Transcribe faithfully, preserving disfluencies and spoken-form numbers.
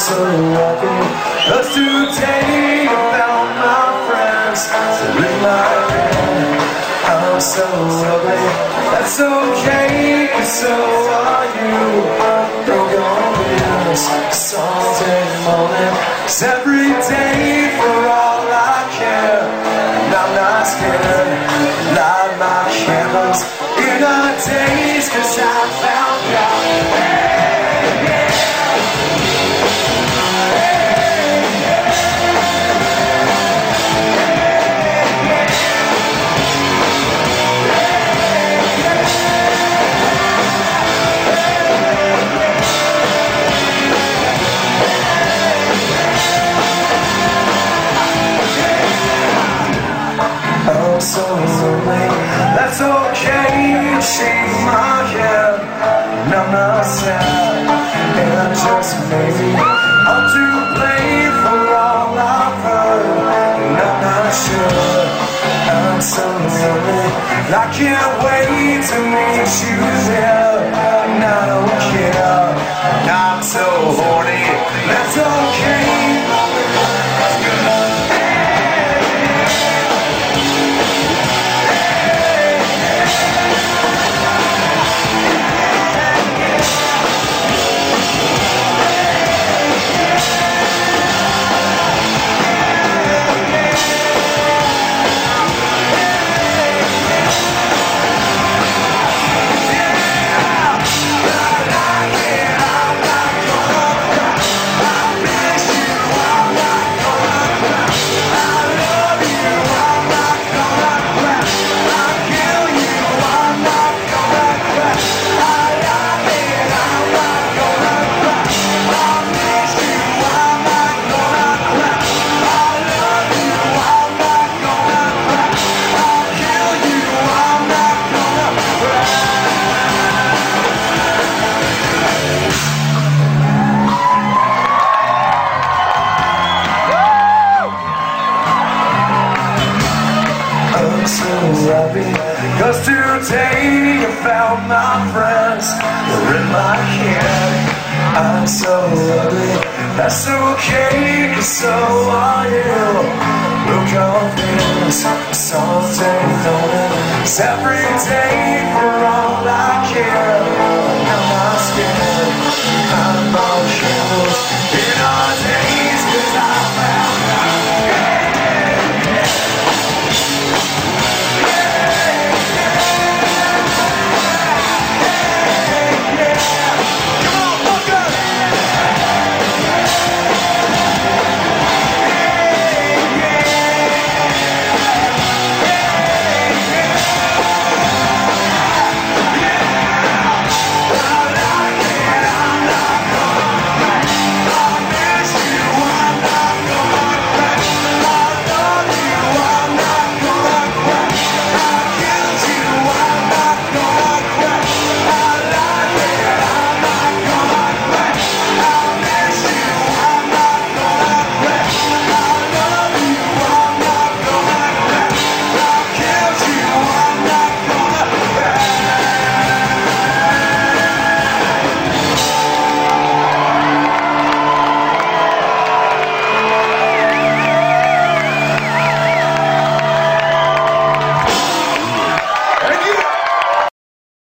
so happy, 'cause today I found my friends in my bed. I'm so ugly, that's okay, 'cause so are you. Don't go this Sunday morning, 'cause every day for all I care, and I'm not scared. Light my candles in our days, 'cause I found God. I'm so lonely, that's okay, shake my head, and I'm not sad, and just maybe I'm to blame for all I've heard, and I'm not sure. I'm so lonely, and I can't wait to meet you there, and I don't care, and I'm so horny, that's okay. I'm so happy, 'cause today I found my friends, they're in my head. I'm so ugly, that's okay, 'cause so are you. Look on this Sunday morning, 'cause every day for